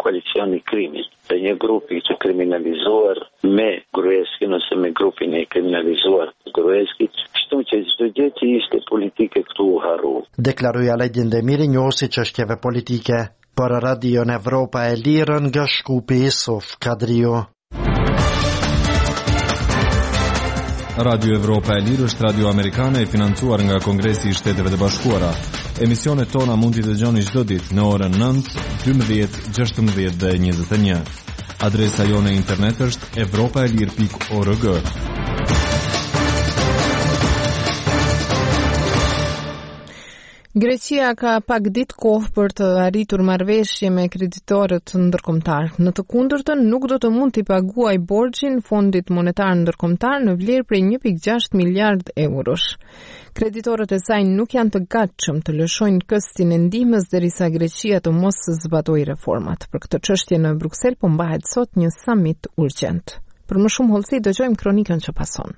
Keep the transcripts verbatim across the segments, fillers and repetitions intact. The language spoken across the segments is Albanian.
koalicioni i krimit, të një grupi që kriminalizuar me Gruevskin ose me grupin e kriminalizuar të Gruevskit, kështu që çdo gjë që ishte politike këtu u harru. Deklaroi Alajdin Demiri, njohësi çështjeve politike. Për Radion Evropa e Lirë nga Shkupi Isuf Kadriu. Radio Evropa e Lirë është radio amerikane e financuar nga Kongresi i Shteteve të Bashkuara. Emisionet tona mund t'i dëgjoni çdo ditë në orën nëntë, dymbëdhjetë, gjashtëmbëdhjetë dhe njëzet e një. Adresa jone internet është evropaelir pikë org. Greqia ka pak ditë kohë për të arritur marrëveshje me kreditorët ndërkombëtar. Në të kundërtën, nuk do të mund t'i paguaj borxhin Fondit Monetar Ndërkombëtar në vlerë prej një pikë gjashtë miliard eurosh. Kreditorët e saj nuk janë të gatshëm të lëshojnë këstin e ndihmës derisa Greqia të mos zbatojë reformat. Për këtë çështje në Bruksel po mbahet sot një summit urgjent. Për më shumë hollësi dëgjojmë kronikën që pason.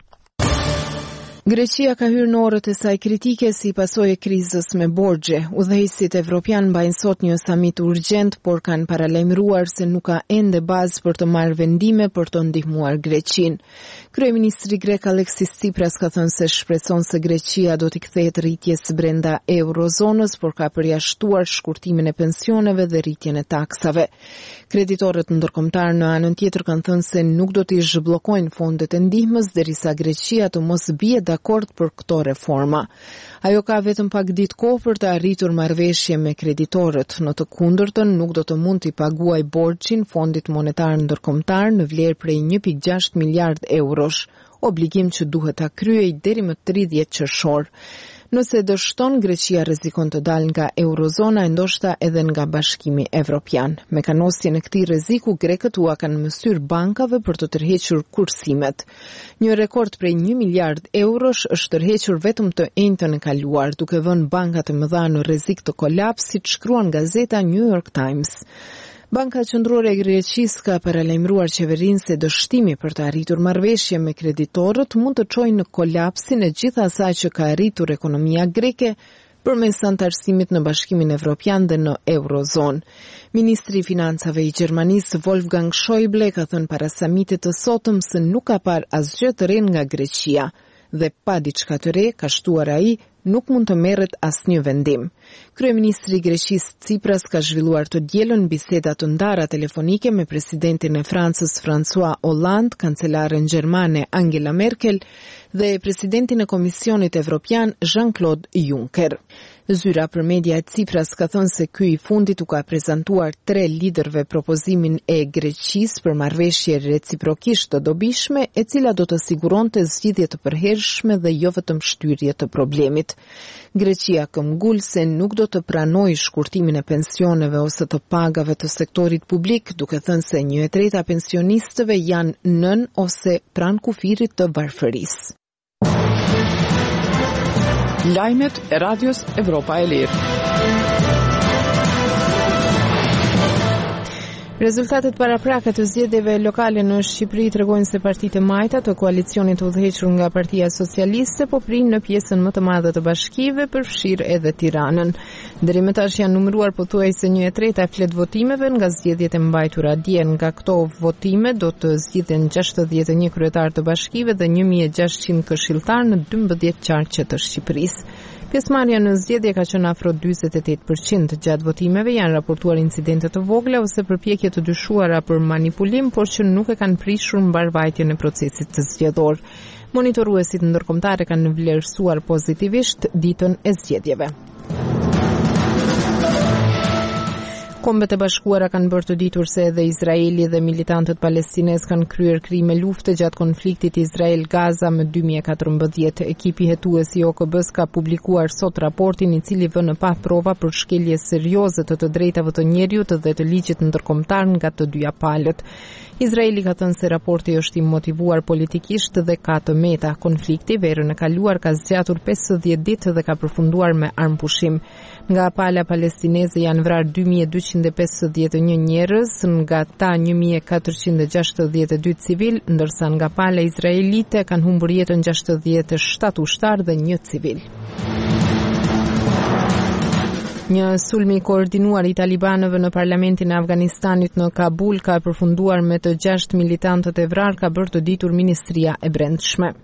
Greqia ka hyrë në orët e saj kritike si pasojë e krizës me borxhe. Udhëheqësit evropian mbajnë sot një samit urgjent, por kanë paralajmëruar se nuk ka ende bazë për të marrë vendime për të ndihmuar Greqinë. Kryeministri grek Alexis Tsipras ka thënë se shpreson se Greqia do t'i kthehet rritjes brenda eurozonës, por ka përjashtuar shkurtimin e pensioneve dhe rritjen e taksave. Kreditorët ndërkombëtar në anën tjetër kanë thënë se nuk do t'i zhbllokojnë fondet e ndihmës derisa Greqia të mos bie dakord për këto reforma. Ajo ka vetëm pak ditë kohë për të arritur marrëveshje me kreditorët. Në të kundërtën, nuk do të mund t'i paguaj borxhin Fondit Monetar Ndërkombëtar në vlerë prej një pikë gjashtë miliard eurosh, obligim që duhet ta kryej deri më tridhjetë qershor. Nëse dështon, Greqia rrezikon të dalë nga eurozona e ndoshta edhe nga Bashkimi Evropian. Me kanosjen e këtij rreziku, grekët ua kanë mësyr bankave për të tërhequr kursimet. Një rekord prej një miliard eurosh është tërhequr vetëm të enjtën e kaluar, duke vënë bankat e mëdha në rrezik të kolapsit, shkruan gazeta New York Times. Banka Qendrore e Greqisë ka paralajmëruar qeverinë se dështimi për të arritur marrëveshje me kreditorët mund të çojë në kolapsin e gjithë asaj që ka arritur ekonomia greke përmes antarësimit në Bashkimin Evropian dhe në Eurozonë. Ministri i Financave i Gjermanisë Wolfgang Schäuble ka thënë para samitit të sotëm se nuk ka parë asgjë të re nga Greqia dhe pa diçka të re, ka shtuar ai, nuk mund të merret asnjë vendim. Kryeministri i Greqisë Tsipras ka zhvilluar të dielën biseda të ndara telefonike me presidentin e Francës François Hollande, kancelaren gjermane Angela Merkel dhe presidentin e Komisionit Evropian Jean-Claude Juncker. Zyra për media e Tsipras ka thënë se ky i fundit u ka prezantuar tre liderëve propozimin e Greqisë për marrëveshje reciprokisht të dobishme, e cila do të siguronte zgjidhje të përhershme dhe jo vetëm shtyrje të problemit. Greqia këmbgul se nuk do të pranojë shkurtimin e pensioneve ose të pagave të sektorit publik, duke thënë se një e treta e pensionistëve janë nën ose pranë kufirit të varfërisë. Lajmet e Radios Evropa e Lirë. Rezultatet paraprakë të zgjedhjeve lokale në Shqipëri tregojnë se partitë e majta të koalicionit të udhëhequr nga Partia Socialiste po prinë në pjesën më të madhe të bashkive, përfshirë edhe Tiranën. Deri më tash janë numëruar pothuajse një e treta e flet votimeve nga zgjedhjet e mbajtura dje. Nga këto votime do të zgjidhen gjashtëdhjetë e një kryetar të bashkive dhe një mijë e gjashtëqind këshilltar në dymbëdhjetë qarqe të Shqipërisë. Pjesëmarrja në zgjedhje ka qenë afro njëzet e tetë përqind. Gjatë votimeve janë raportuar incidente të vogla ose përpjekje të dyshuara për manipulim, por që nuk e kanë prishur mbarvajtjen e procesit të zgjedhor. Monitoruesit ndërkombëtar kanë vlerësuar pozitivisht ditën e zgjedhjeve. Kombet e Bashkuara kanë bërë të ditur se edhe Izraeli dhe militantët palestinez kanë kryer krime lufte gjatë konfliktit Izrael-Gaza më dy mijë e katërmbëdhjetë. Ekipi hetues i O K B-s ka publikuar sot raportin i cili vën në pa prova për shkelje serioze të të drejtave të njerëzit dhe të ligjit ndërkombëtar nga të dyja palët. Izraeli ka thënë se raporti është i motivuar politikisht dhe ka të meta. Konflikti verën e kaluar ka zgjatur pesëdhjetë ditë dhe ka përfunduar me armpushim. Nga pala palestineze janë vrarë dy mijë e dyqind e pesëdhjetë e një njerëz, nga ta një mijë e katërqind e gjashtëdhjetë e dy civil, ndërsa nga pala izraelite kanë humbur jetën gjashtëdhjetë e shtatë ushtar dhe një civil. Një sulm i koordinuar i talibanëve në parlamentin e Afganistanit në Kabul ka përfunduar me të gjashtë militantët e vrarë, ka bërë të ditur Ministria e Brendshme.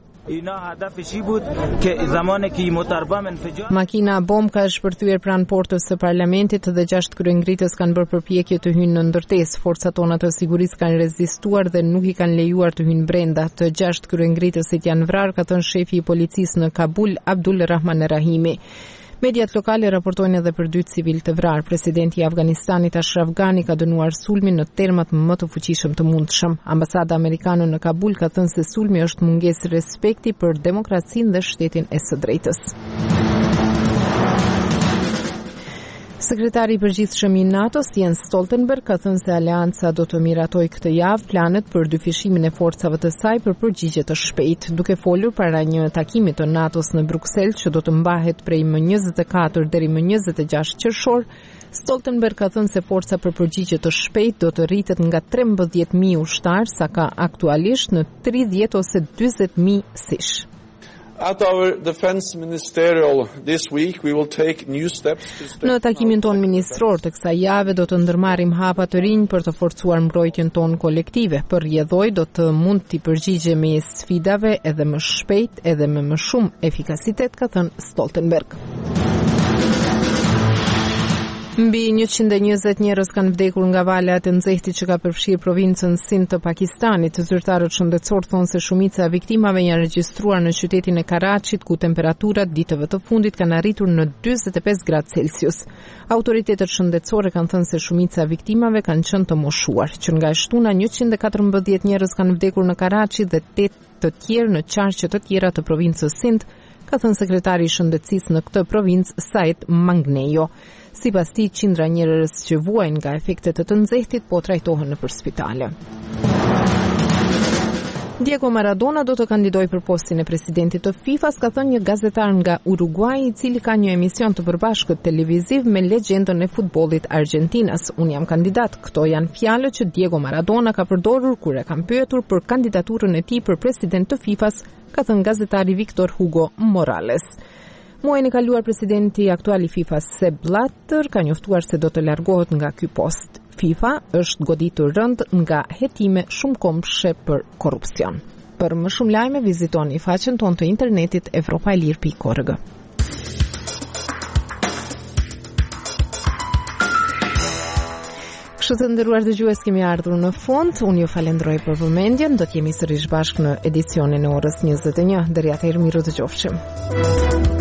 Makina bomb ka shpërthyer pranë portës së parlamentit dhe gjashtë kryengritës kanë bërë përpjekje të hyjnë në ndërtesë. Forcat tona të sigurisë kanë rezistuar dhe nuk i kanë lejuar të hyjnë brenda. Të gjashtë kryengritësit janë vrarë, ka thënë shefi i policisë në Kabul, Abdul Rahman Rahimi. Mediat lokale raportojnë edhe për dy civil të vrarë. Presidenti i Afganistanit Ashraf Ghani ka dënuar sulmin në termat më të fuqishëm të mundshëm. Ambasada amerikane në Kabul ka thënë se sulmi është mungesë respekti për demokracinë dhe shtetin e së drejtës. Sekretari i përgjithshëm i NATO-s Jens Stoltenberg ka thënë se aleanca do të miratojë këtë javë planet për dyfishimin e forcave të saj për përgjigje të shpejtë. Duke folur para një takimi të NATO-s në Bruksel që do të mbahet prej më njëzet e katër deri më njëzet e gjashtë qershor, Stoltenberg ka thënë se forca për përgjigje të shpejtë do të rritet nga trembëdhjetë mijë ushtar sa ka aktualisht në tridhjetë ose dyzet mijë sish. At our defense ministerial this week we will take new steps to strengthen. Në takimin ton ministror të kësaj jave do të ndërmarrim hapa të rinj për të forcuar mbrojtjen tonë kolektive. Për rrjedhoj do të mund të përgjigjemi sfidave edhe më shpejt edhe me më shumë efikasitet, ka thënë Stoltenberg. Mbi njëqind e njëzet njerëz kanë vdekur nga vala e nxehtit që ka përfshirë provincën Sindh të Pakistanit. Zyrtarët shëndetësor thonë se shumica e viktimave janë regjistruar në qytetin e Karachit, ku temperaturat ditëve të fundit kanë arritur në dyzet e pesë gradë Celsius. Autoritetet shëndetësore kanë thënë se shumica e viktimave kanë qenë të moshuar. Që nga shtuna njëqind e katërmbëdhjetë njerëz kanë vdekur në Karachi dhe tetë të tjerë në qarqe të tjera të provincës Sindh, ka thënë sekretari i shëndetësisë në këtë provincë Said Mangnejo. Sipas tij, qindra njerëz që vuajnë nga efektet e të nxehtit po trajtohen nëpër spitale. Diego Maradona do të kandidojë për postin e presidentit të FIFA-s, ka thënë një gazetar nga Uruguay, i cili ka një emision të përbashkët televiziv me legjendën e futbollit Argentinas. Unë jam kandidat. Këto janë fjalët që Diego Maradona ka përdorur kur e kanë pyetur për kandidaturën e tij për president të FIFA-s, ka thënë gazetari Victor Hugo Morales. Muajin e kaluar presidenti aktual i FIFA-s Sepp Blatter ka njoftuar se do të largohet nga ky post. FIFA është goditur rënd nga hetime shumëkombshme për korrupsion. Për më shumë lajme vizitoni faqen tonë të internetit evropaelir pikë org. Kështu të nderuar dëgjues, kemi ardhur në fund. Unë ju falenderoj për vëmendjen. Do të jemi sërish bashkë në edicionin e orës njëzet e një. Deri atëherë, miru dëgjofshim.